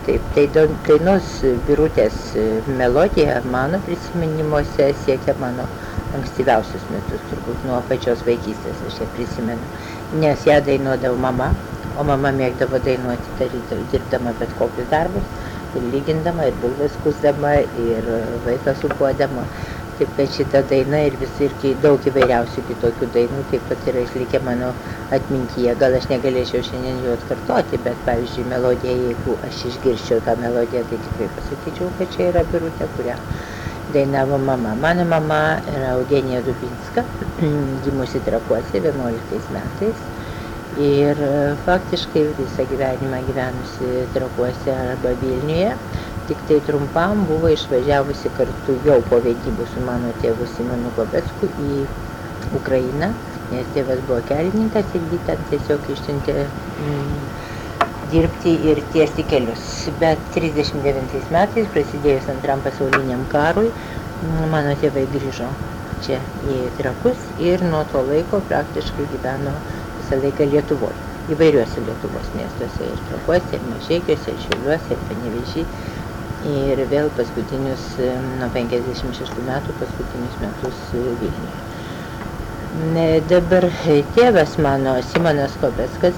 Taip, tai dainos Birutės melodija mano prisiminimuose siekia mano ankstyviausius metus, turbūt nuo pačios vaikystės aš ją prisimenu, nes ją dainuodavo mama, o mama mėgdavo dainuoti dirbdama bet kokius darbus, ir lygindama, ir bulves skusdama, ir vaiką supuodama. Taip kad šita daina ir irgi daug įvairiausių kitokių dainų taip pat yra išlikę mano atmintyje. Gal aš negalėčiau šiandien jų atkartoti, bet pavyzdžiui melodija, jeigu aš išgirščiau tą melodiją, tai tikrai pasakyčiau, kad čia yra Birutė, kurią dainavo mama. Mano mama yra Eugenija Dubinska, gimusi Trakuose 11 metais ir faktiškai visą gyvenimą gyvenusi Trakuose arba Vilniuje. Tik tai trumpam buvo išvažiavusi kartu jau po vedybų su mano tėvu Simonu Kobecku į Ukrainą, nes tėvas buvo kelininkas ir jį ten tiesiog išsiuntė dirbti ir tiesti kelius. Bet 39 metais, prasidėjus Antram pasauliniam karui, mano tėvai grįžo čia į Trakus ir nuo to laiko praktiškai gyveno visą laiką Lietuvoje, įvairiuose Lietuvos miestuose, ir Trakuose, ir Mažeikiuose, ir Šiauliuose, ir Panevėžy. Ir vėl paskutinius, nuo 56 metų, paskutinius metus Vilniuje. Dabar tėvas mano, Simonas Kobeckas,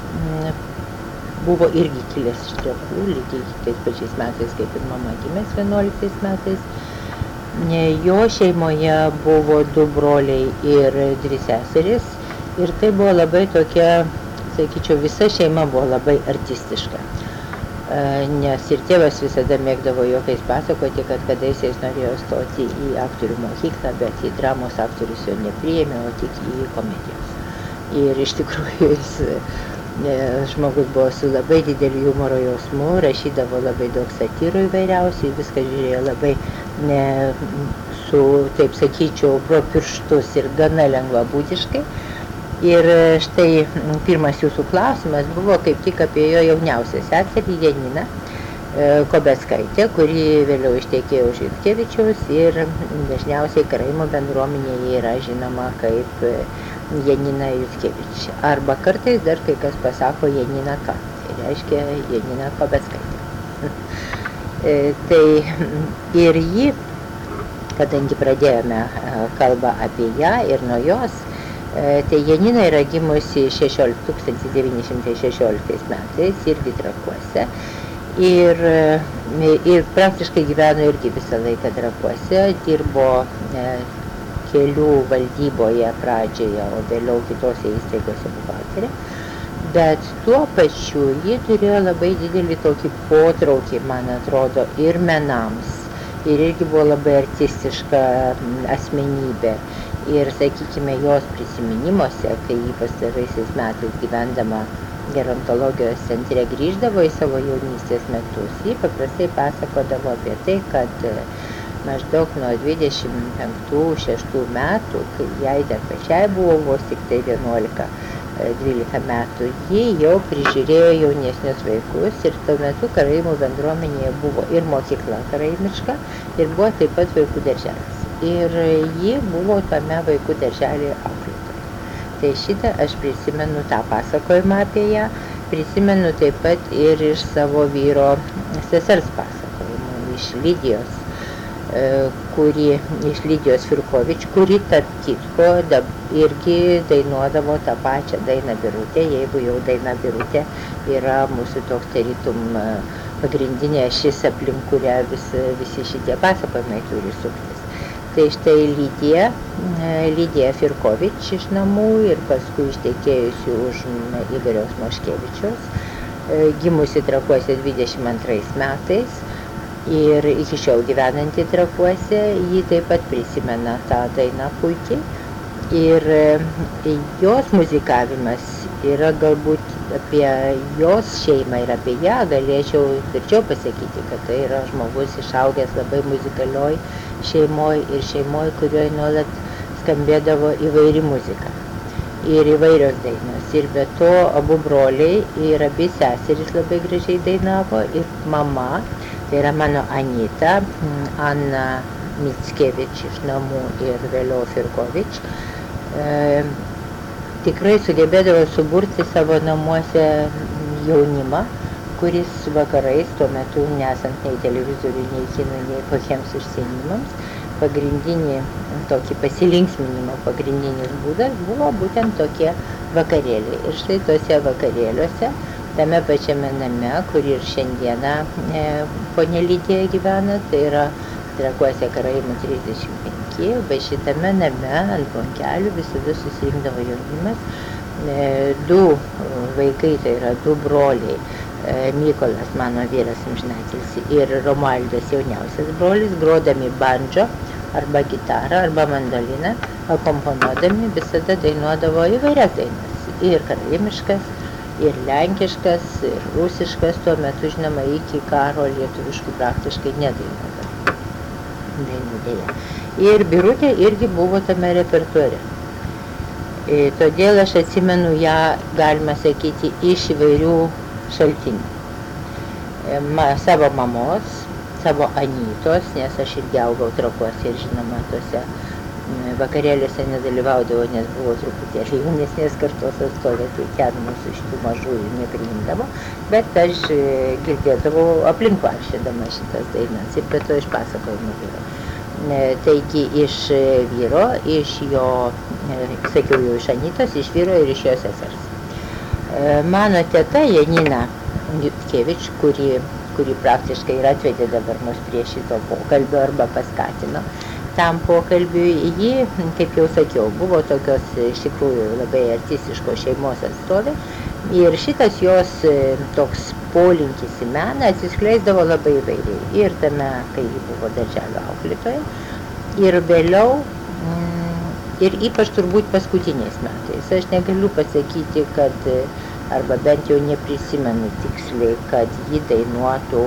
buvo irgi kilęs iš Trakų, lygiai tais pačiais metais, kaip ir mama gimęs 11 metais. Jo šeimoje buvo 2 broliai ir 2 seserys. Ir tai buvo labai tokia, sakyčiau, visa šeima buvo labai artistiška. Nes ir tėvas visada mėgdavo juokais pasakoti, kad kadaise jis norėjo stoti į aktorių mokyklą, bet į dramos aktorius jo nepriėmė, o tik į komedijos. Ir iš tikrųjų žmogus buvo su labai dideliu humoro jausmu, rašydavo labai daug satyrų įvairiausių, viską žiūrėjo labai su, taip sakyčiau, pro pirštus ir gana lengvabūdiškai. Ir štai pirmas jūsų klausimas buvo kaip tik apie jo jauniausią seserį Janiną Kobeckaitę, kuri vėliau ištekėjo už Jackevičiaus ir dažniausiai karaimų bendruomenėje yra žinoma kaip Janina Jackevič. Arba kartais dar kai kas pasako Janina K. Tai reiškia Janina Kobeckaitė. Tai ir ji, kadangi pradėjome kalbą apie ją ir nuo jos, tai Janina yra gimusi 1916 metais irgi Trakuose ir praktiškai gyveno irgi visą laiką Trakuose, dirbo kelių valdyboje pradžioje, o vėliau kitose įstaigose buhalterė. Bet tuo pačiu ji turėjo labai didelį tokį potraukį, man atrodo, ir menams. Ir irgi buvo labai artistiška asmenybė. Ir, sakykime, jos prisiminimuose, kai ji pastaraisiais metais gyvendama gerontologijos centre grįždavo į savo jaunystės metus, ji paprastai pasakodavo apie tai, kad maždaug nuo 25-6 metų, kai jai dar pačiai buvo vos tik tai 11-12 metų, ji jau prižiūrėjo jaunesnius vaikus ir tuo metu karaimų bendruomenėje buvo ir mokykla karaimiška ir buvo taip pat vaikų darželis. Ir ji buvo tame vaikų darželėje auklėtoja. Tai šitą aš prisimenu tą pasakojimą apie ją, prisimenu taip pat ir iš savo vyro sesers pasakojimų, iš Lidijos, iš Lidijos Firkovič, kuri tarp kitko irgi dainuodavo tą pačią dainą Birutė, jeigu jau daina Birutė yra mūsų toks tarytum pagrindinė šis aplink, kurią visi šitie pasakojimai turi suktis. Tai štai Lidija Firkovič iš namų ir paskui ištekėjusi už Igoriaus Moškevičiaus, gimusi Trakuose 22 metais ir iki šiol gyvenanti Trakuose, ji taip pat prisimena tą dainą puikiai. Ir jos muzikavimas yra galbūt apie jos šeimą ir apie ją galėčiau tvirčiau pasakyti, kad tai yra žmogus išaugęs labai muzikalioj šeimoj ir šeimoj, kurioje nuolat skambėdavo įvairi muzika ir įvairios dainos. Ir be to abu broliai ir abi seserys labai gražiai dainavo ir mama, tai yra mano Anita, Anna Mickevič iš namų ir vėliau Firkovič, tikrai sugebėdavo suburti savo namuose jaunimą, kuris vakarais, tuo metu nesant nei televizoriui, nei kinui, nei kokiems užsiėmimams, pagrindinį tokį pasilinksminimo pagrindinis būdas buvo būtent tokie vakarėliai. Ir štai tose vakarėliuose, tame pačiame name, kur ir šiandieną ponia Lidija gyvena, tai yra Trakuose Karaimų 35, va šitame name ant bankelių visada susirinkdavo jaunimas. Du vaikai, tai yra du broliai, Mykolas, mano vyras amžinatilsį, ir Romualdas, jauniausias brolis, grodami bandžo arba gitarą, arba mandoliną, akomponuodami visada dainuodavo įvairias dainas. Ir karaimiškas, ir lenkiškas, ir rusiškas, tuo metu, žinoma, iki karo lietuviškų praktiškai nedainuodavo. Dainų dėja. Ir Birutė irgi buvo tame repertuare. Todėl aš atsimenu ją, galima sakyti, iš įvairių šaltinių. Savo mamos, savo Anytos, nes aš irgi augau Trakuose ir žinoma, tose vakarėliuose nedalyvaudavo, nes buvo truputėlį jaunesnės kartos atstovė, tai ten mūsų šitų mažųjų nepriimdavo, bet aš girdėdavau aplink varšydama šitas dainas ir be to iš pasakojimų vyro. Taigi iš vyro, iš jo, sakiau jau iš Anytos, iš vyro ir iš jo sesers. Mano teta Janina Jutkevič, kuri praktiškai ir atvedė dabar mus prie šito pokalbio arba paskatino tam pokalbiui, ji, kaip jau sakiau, buvo tokios iš tikrųjų labai artistiškos šeimos atstovė ir šitas jos toks polinkis į meną atsiskleisdavo labai įvairiai. Ir tame, kai ji buvo darželio auklėtoja, ir vėliau, ir ypač turbūt paskutiniais metais. Aš negaliu pasakyti, kad, arba bent jau neprisimenu tiksliai, kad ji dainuotų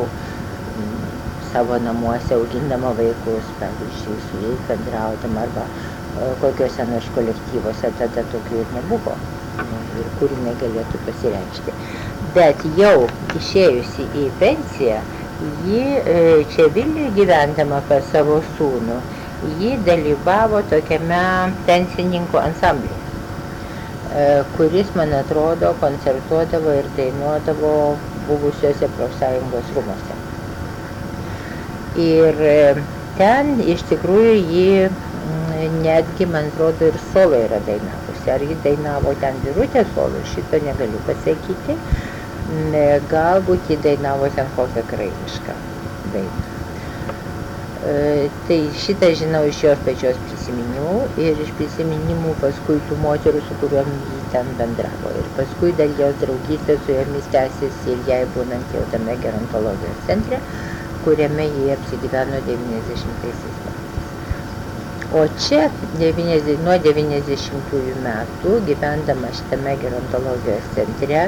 savo namuose augindama vaikus, pavyzdžiui, su jais bendraudama arba kokiuose nors kolektyvuose, tada tokių ir nebuvo ir kur jinai galėtų pasireikšti. Bet jau išėjusi į pensiją, ji čia Vilniuje gyvendama pas savo sūnų, ji dalyvavo tokiame pensininkų ansamblyje, kuris, man atrodo, koncertuodavo ir dainuodavo buvusiuose profsąjungos rūmuose. Ir ten iš tikrųjų ji netgi, man atrodo, ir solo yra dainavusi. Ar ji dainavo ten Birutė solo, šito negaliu pasakyti. Galbūt ji dainavo ten kokią karaimišką dainą. Tai šitą žinau iš jos pačios prisiminimų ir iš prisiminimų paskui tų moterų, su kuriuom jį ten bendravo. Ir paskui dar jos draugystė su jomis tęsėsi ir jai būnant jau tame gerontologijos centre, kuriame jie apsigyveno 90-aisiais metais. O čia nuo 90-ųjų metų, gyvendama šitame gerontologijos centre,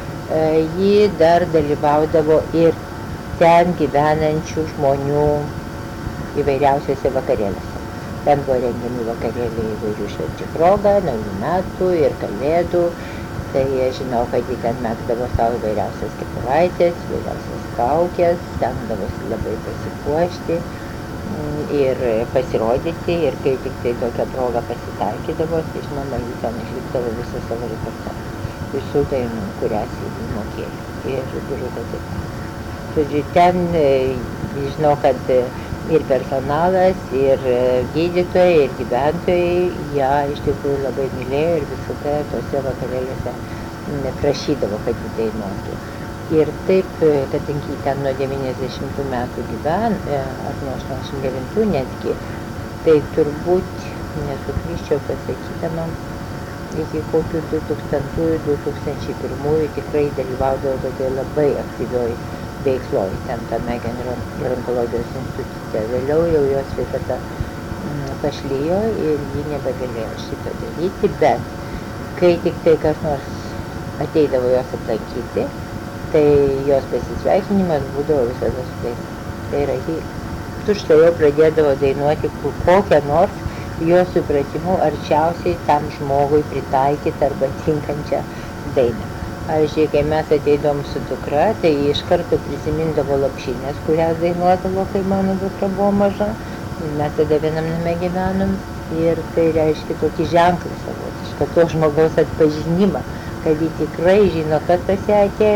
ji dar dalyvaudavo ir ten gyvenančių žmonių įvairiausiuose vakarėliuose. Ten buvo rengiami vakarėliai įvairių švenčių proga, naujų metų ir kalėdų. Tai aš žinau, kad ji ten megzdavo savo įvairiausias kepuraitės, įvairiausias kaukės, stengdavosi labai pasipuošti ir pasirodyti. Ir kai tik tai tokia proga pasitaikydavo, tai žinoma, ji ten išlikdavo visą savo repertuarą. Visų dainų, kurias jį mokėjo. Ir Birutė taip pat. Žodžiu, ten žinau, kad ir personalas, ir gydytojai, ir gyventojai ją iš tikrųjų labai mylėjo ir visada tose vakarėliuose prašydavo, kad jį dainuotų. Ir taip, kadangi ten nuo 90 metų gyvena, ar nuo 89 netgi, tai turbūt nesuklysčiau pasakydama, iki kokių 2000-2001 tikrai dalyvaudavo tokioj labai aktyvioj veikloj, ten tame gerontologijos institute. Vėliau jau jos sveikata pašlijo ir ji nebegalėjo šito daryti, bet kai tik tai kas nors ateidavo jos aplankyti, tai jos pasisveikinimas būdavo visada su tais. Tai yra, ji tučtuojau pradėdavo dainuoti kokią nors jo supratimu arčiausiai tam žmogui pritaikytą arba tinkančią dainą. Pavyzdžiui, kai mes ateidavom su dukra, tai iš karto prisimindavo Lopšinės, kurias dainuodavo, kai mano dukra buvo maža. Mes tada vienam name gyvenom ir tai reiškia tokį ženklą savotišką, to žmogaus atpažinimą, kad jį tikrai žino, kas pas ją atėjo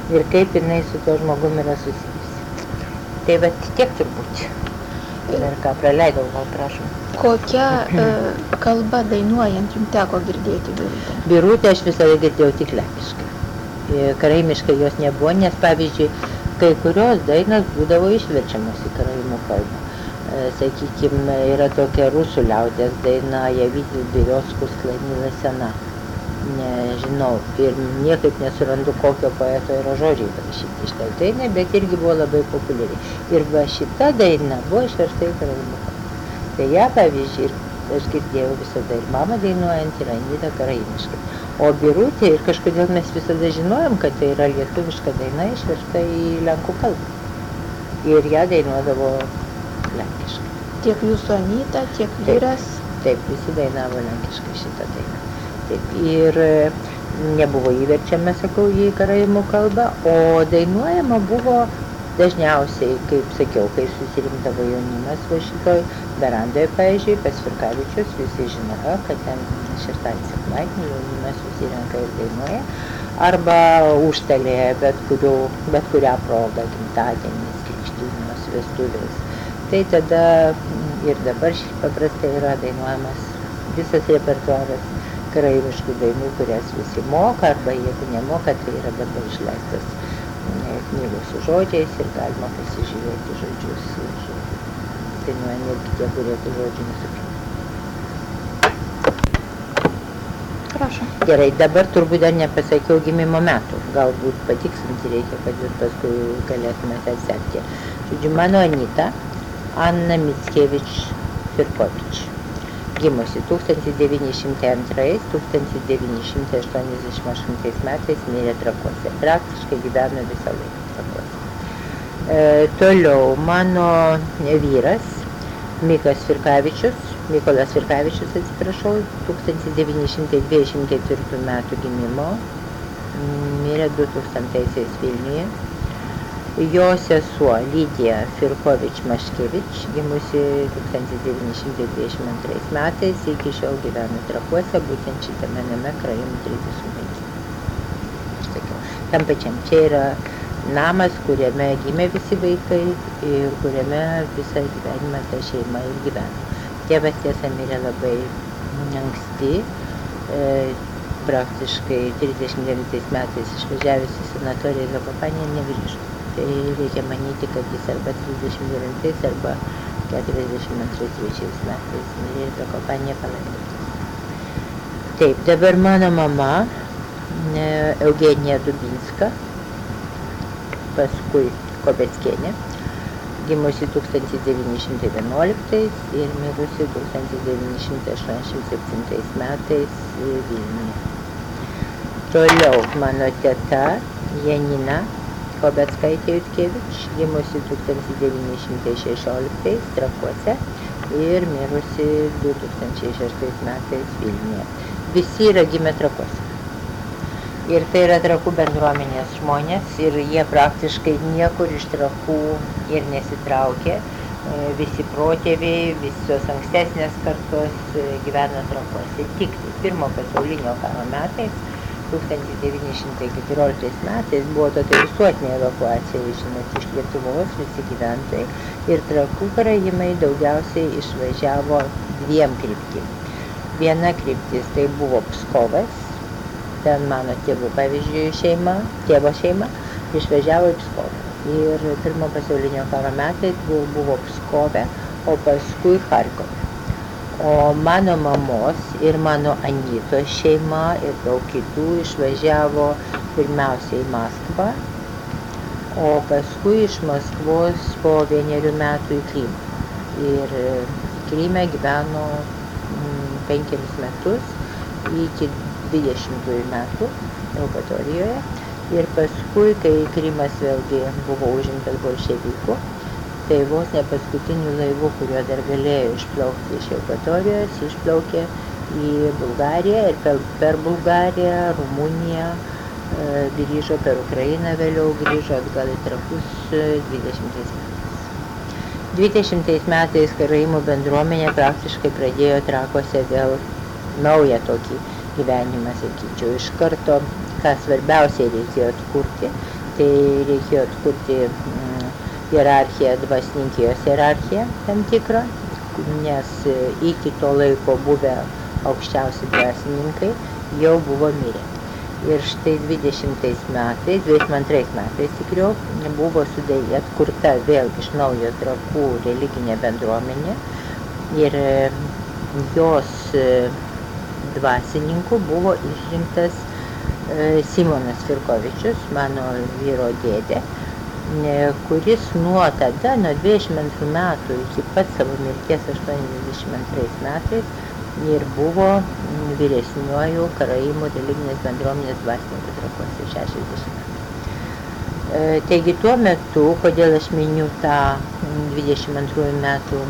ir kaip jinai su tuo žmogumi yra susijusi. Tai va tiek turbūt. Ir ką praleidau, gal prašom. Kokia kalba dainuojant jums teko girdėti Birutę? Birutę aš visada girdėjau tik lenkiškai. Karaimiškai jos nebuvo, nes pavyzdžiui, kai kurios dainos būdavo išverčiamos į karaimų kalbą. Sakykime, yra tokia rusų liaudės daina Javidis Birioskus Sklanila sena. Nežinau, ir niekaip nesurandu, kokio poeto yra žodžiai parašyti iš tai dainai, bet irgi buvo labai populiari. Ir va šita daina buvo išversta į karaimų kalbą. Tai ją, pavyzdžiui, aš girdėjau visada ir mamą dainuojant, ir Anita karaimiškai. O Birutė, ir kažkodėl mes visada žinojom, kad tai yra lietuviška daina išversta į lenkų kalbą. Ir ją dainuodavo lenkiškai. Tiek jūsų Anita, tiek vyras? Taip, visi dainavo lenkiškai šitą dainą. Taip, ir nebuvo įverčiama, sakau, į karaimų kalbą, o dainuojama buvo dažniausiai, kaip sakiau, kai susirinkdavo jaunimas va šitoj verandoje, pavyzdžiui, pas Firkavičius, visi žinojo, kad ten šeštadienį sekmadienį jaunimas susirenka ir dainuoja, arba užstalėje bet kurią progą, gimtadienis, krikštynos, vestuvės. Tai tada ir dabar paprastai yra dainuojamas visas repertuaras karaimiškų dainų, kurias visi moka, arba jeigu nemoka, tai yra dabar išleistas knygos su žodžiais ir galima pasižiūrėti žodžius. Dainuoja netgi tie, kurie tų žodžių nesupranta. Prašom. Gerai, dabar turbūt dar nepasakiau gimimo metų. Galbūt patikslinti reikia, kad jūs paskui galėtumėte atsekti. Žodžiu, mano Anita, Anna Mickevič Firkovič. Gimusi 1902, 1988 metais mirė Trakuose. Praktiškai gyveno visą laiką Trakuose. Toliau mano vyras, Mykolas Firkavičius, atsiprašau, 1924 metų gimimo, mirė 2000 Vilniuje. Jo sesuo Lidija Firkovič Maškevič, gimusi 1922 metais, iki šiol gyvena Trakuose, būtent šitame name Karaimų 35. Aš sakiau, tam pačiam čia yra namas, kuriame gimė visi vaikai ir kuriame visą gyvenimą ta šeima ir gyvena. Tėvas tiesa mirė labai anksti, praktiškai 39 metais išvažiavęs į sanatoriją Zakopanyje negrįžo. Tai reikia manyti, kad jis arba 39 arba 42 metais mirė Zakopanyje palaidotas. Taip, dabar mano mama Eugenija Dubinska, paskui Kobeckienė, gimusi 1911 ir mirusi 1987 metais Vilniuje. Toliau mano teta Janina Kobeckaitė Jutkevič, gimusi 1916 Trakuose ir mirusi 2006 metais Vilniuje. Visi yra gimę Trakuose. Ir tai yra Trakų bendruomenės žmonės ir jie praktiškai niekur iš Trakų ir nesitraukė. Visi protėviai, visos ankstesnės kartos gyveno Trakuose. Tik pirmo pasaulinio karo metais 1914 metais buvo tokia visuotinė evakuacija, žinot, iš Lietuvos visi gyventojai ir Trakų karaimai daugiausiai išvažiavo dviem kryptim. Viena kryptis tai buvo Pskovas, ten mano tėvų, pavyzdžiui, tėvo šeima išvažiavo į Pskovą. Ir pirmo pasaulinio karo metais buvo Pskove, o paskui Charkove. O mano mamos ir mano Anytos šeima ir daug kitų išvažiavo pirmiausiai į Maskvą, o paskui iš Maskvos po 1 metų į Krymą. Ir Kryme gyveno 5 metus iki 20 metų Eupatorijoje. Ir paskui, kai Krymas vėlgi buvo užimtas bolševikų, tai vos ne paskutiniu laivu, kuriuo dar galėjo išplaukti iš Eupatorijos, išplaukė į Bulgariją ir per Bulgariją, Rumuniją, grįžo per Ukrainą, vėliau grįžo atgal į Trakus 20 metais. 20 metais karaimų bendruomenė praktiškai pradėjo Trakuose vėl naują tokį gyvenimą, sakyčiau. Iš karto, ką svarbiausiai reikėjo atkurti, tai reikėjo atkurti hierarchiją, dvasininkijos hierarchiją tam tikrą, nes iki to laiko buvę aukščiausi dvasininkai jau buvo mirę. Ir štai 22 metais tikriau, buvo atkurta vėl iš naujo Trakų religinė bendruomenė ir jos dvasininku buvo išrinktas Simonas Firkovičius, mano vyro dėdė, kuris nuo 22 metų iki pat savo mirties 82 metais ir buvo vyresniuoju Karaimų religinės bendruomenės dvasininku Trakuose 60 metų. Taigi tuo metu, kodėl aš miniu tą 22 metų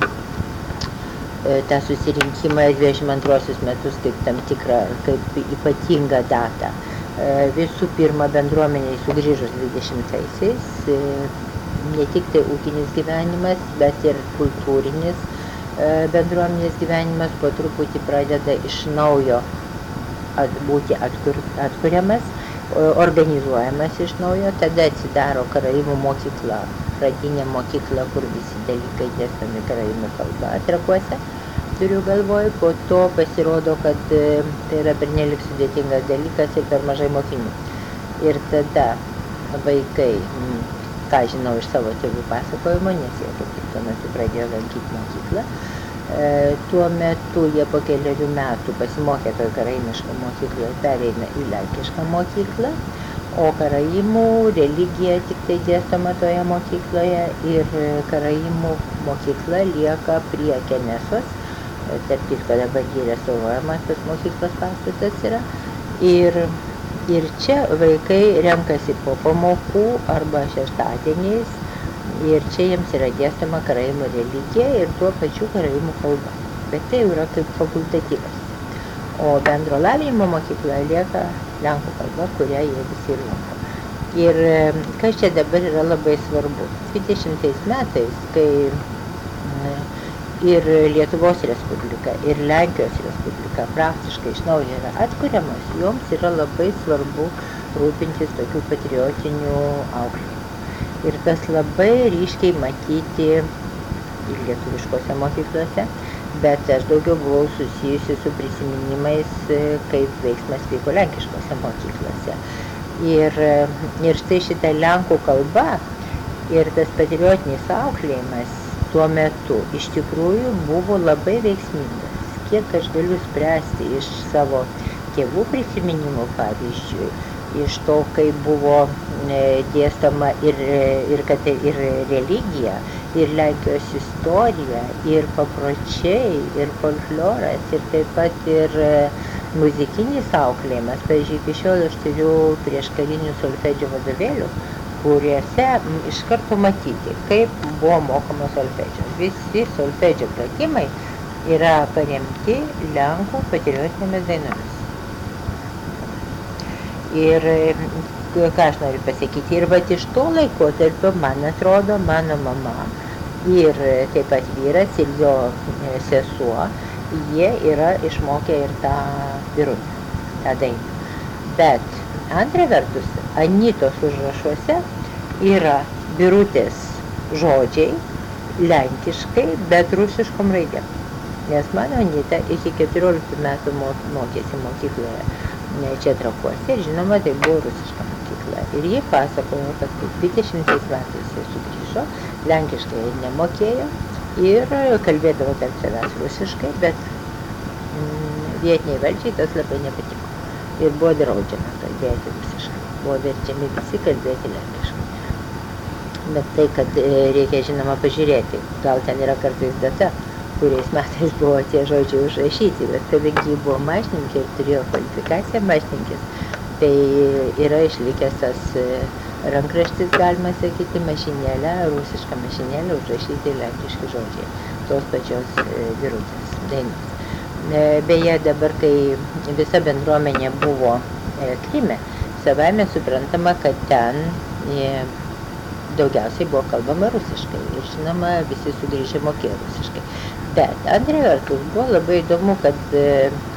tą susirinkimą 22 metus kaip tam tikrą, kaip ypatingą datą. Visų pirma, bendruomeniai sugrįžus 20-aisiais, ne tik tai ūkinis gyvenimas, bet ir kultūrinis bendruomenės gyvenimas po truputį pradeda iš naujo būti atkuriamas, organizuojamas iš naujo, tada atsidaro Karaimų mokykla, pradinė mokykla, kur visi dalykai dėstomi Karaimų kalba Trakuose, turiu galvoj, po to pasirodo, kad tai yra pernelik sudėtingas dalykas ir per mažai mokinių. Ir tada vaikai, ką žinau iš savo tėvų pasakojimo, nes jie kaip tik tuo metu pradėjo lankyti mokyklą. Tuo metu jie po keliarių metų pasimokė toj karaimišką mokyklą ir pereina į lenkišką mokyklą, o karaimų religija tik tai dėstoma toje mokykloje ir karaimų mokykla lieka prie Kenesos, tarp kitko dabar jį restauruojamas tas mokyklos pastatas yra. Ir čia vaikai renkasi po pamokų arba šeštadieniais ir čia jiems yra dėstoma karaimų religija ir tuo pačiu karaimų kalba. Bet tai yra kaip fakultatyvas. O bendro lavinimo mokykla lieka lenkų kalba, kurią jie visi lanko. Ir kas čia dabar yra labai svarbu. 20 metais, kai ir Lietuvos Respublika, ir Lenkijos Respublika praktiškai iš naujo yra atkuriamos, joms yra labai svarbu rūpintis tokių patriotinių auklėjimų. Ir tas labai ryškiai matyti ir lietuviškose mokyklose, bet aš daugiau buvau susijusi su prisiminimais, kaip veiksmas vyko lenkiškose mokyklose. Ir štai šita lenkų kalba ir tas patriotinis auklėjimas tuo metu iš tikrųjų buvo labai veiksmingas. Kiek aš galiu spręsti iš savo tėvų prisiminimų, pavyzdžiui, iš to, kaip buvo dėstoma ir religija, ir Lenkijos istorija, ir papročiai, ir folkloras, ir taip pat ir muzikinis auklėjimas. Pavyzdžiui, iki šiol aš turiu prieškarinių solfedžio vadovėlių, kuriuose iš karto matyti, kaip buvo mokomas solfedžio. Visi solfedžio pratimai yra paremti lenkų patriotinėmis dainomis. Ir ką aš noriu pasakyti, ir vat iš to laikotarpio, man atrodo, mano mama ir taip pat vyras ir jo sesuo, jie yra išmokę ir tą birutę, tą dainą. Bet antra vertus, Anytos užrašuose yra birutės žodžiai lenkiškai, bet rusiškom raidėm. Nes mano Anyta iki 14 metų mokėsi mokykloje čia Trakuose ir žinoma, tai buvo rusiška mokykla. Ir ji pasakojo, kad 20 metais jie sugrįžo, lenkiškai nemokėjo ir kalbėdavo tarp savęs rusiškai, bet vietiniai valdžiai tas labai nepatiko. Ir buvo draudžiama kalbėti rusiškai. Buvo verčiami visi kalbėti lenkiškai. Bet tai, kad reikia žinoma pažiūrėti, gal ten yra kartais data, kuriais metais buvo tie žodžiai užrašyti, bet kadangi ji buvo mašininkė ir turėjo kvalifikaciją mašininkės, tai yra išlikęs tas rankraštis, galima sakyti, mašinėlė, rusiška mašinėlė, užrašyti lenkiški žodžiai, tos pačios birutės dainos. Beje, dabar, kai visa bendruomenė buvo Kryme, savaime suprantama, kad ten daugiausiai buvo kalbama rusiškai ir žinoma, visi sugrįžę mokėjo rusiškai. Bet antra vertus buvo labai įdomu, kad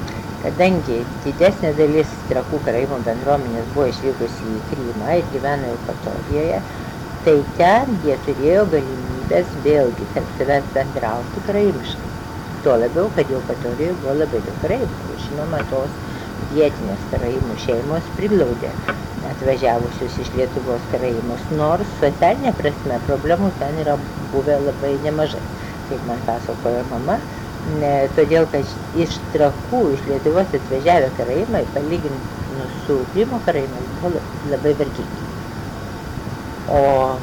Kadangi didesnė dalis Trakų karaimų bendruomenės buvo išvykusi į Krymą ir gyveno Eupatorijoje, tai ten jie turėjo galimybės vėlgi tarp savęs bendrauti karaimiškai. Tuo labiau, kad Eupatorijoje buvo labai daug karaimų. Žinoma, tos vietinės karaimų šeimos priglaudė atvažiavusius iš Lietuvos karaimus, nors socialinė prasme problemų ten yra buvę labai nemažai. Kaip man pasakojo mama, todėl, kad iš Trakų, iš Lietuvos atvažiavę karaimai, palyginus su Krymo karaimais, buvo labai vargingi. O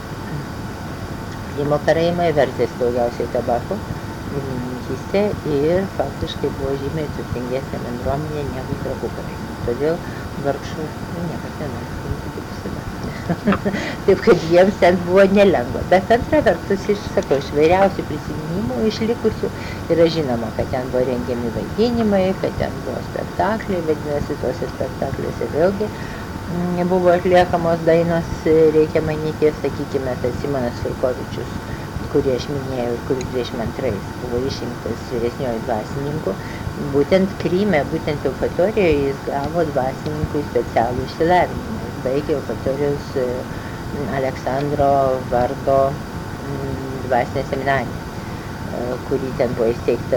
Krymo karaimai vertėsi daugiausiai tabako, gyvulininkystė ir faktiškai buvo žymiai turtingesnė bendruomenė negu Trakų karaimai. Todėl vargšų niekas nenori kaip visada. Taip, kad jiems ten buvo nelengva. Bet antra vertus, iš vairiausių prisiminimų išlikusių yra žinoma, kad ten buvo rengiami vaidinimai, kad ten buvo spektakliai, vadinasi, tuose spektakliuose vėlgi buvo atliekamos dainos, reikia manyti, sakykime, tas Simonas Firkovičius, kurį aš minėjau ir kuris 22 buvo išrinktas vyresniuoju dvasininku. Būtent Kryme, būtent Eupatorijoje jis gavo dvasininkui specialų išsilavinimą. Jis baigė Eupatorijos Aleksandro vardo dvasinę seminariją, kuri ten buvo įsteigta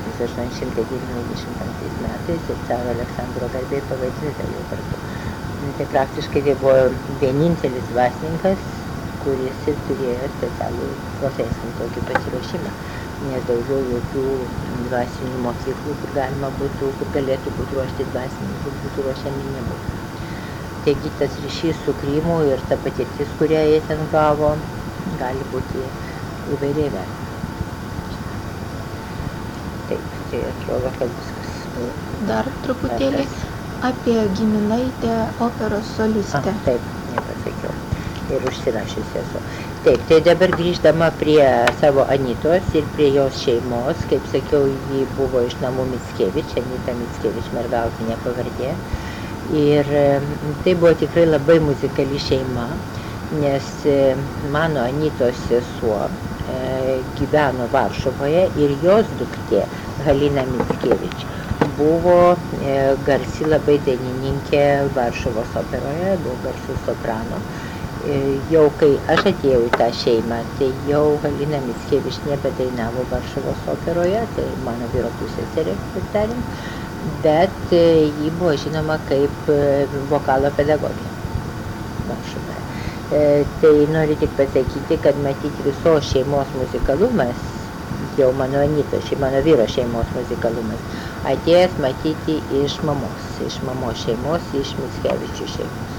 1895 metais ir caro Aleksandro garbei pavadinta jau kartu. Tai praktiškai tai buvo vienintelis dvasininkas, kuris ir turėjo specialų profesinį tokį pasiruošimą, nes daugiau jokių dvasinių mokyklų, kur galėtų būti ruošti dvasininkai, būtų ruošiami nebuvo. Taigi tas ryšys su Krymu ir ta patirtis, kurią jie ten gavo, gali būti įvairiai vertinama. Taip, tai atrodo, kad viskas. Dar truputėlį apie giminaitę operos solistę. Taip, nepasakiau. Ir užsirašiusi esu. Taip, tai dabar grįždama prie savo Anitos ir prie jos šeimos, kaip sakiau, ji buvo iš namų Mickevič, Anita Mickevič, mergautinė pavardė. Ir tai buvo tikrai labai muzikali šeima, nes mano Anitos sesuo gyveno Varšuvoje ir jos duktė Halina Mickevič buvo garsi labai dainininkė Varšuvos operoje, buvo garsus soprano. Jau kai aš atėjau į tą šeimą, tai jau Halina Mickevič nebedainavo Varšuvos operoje, tai mano vyro pusseserė, kaip tarim, bet ji buvo žinoma kaip vokalo pedagogė Varšuvoje. Tai noriu tik pasakyti, kad matyti visos šeimos muzikalumas, jau mano Anitos, mano vyro šeimos muzikalumas, atėjęs matyti iš mamos šeimos, iš Mickevičių šeimos.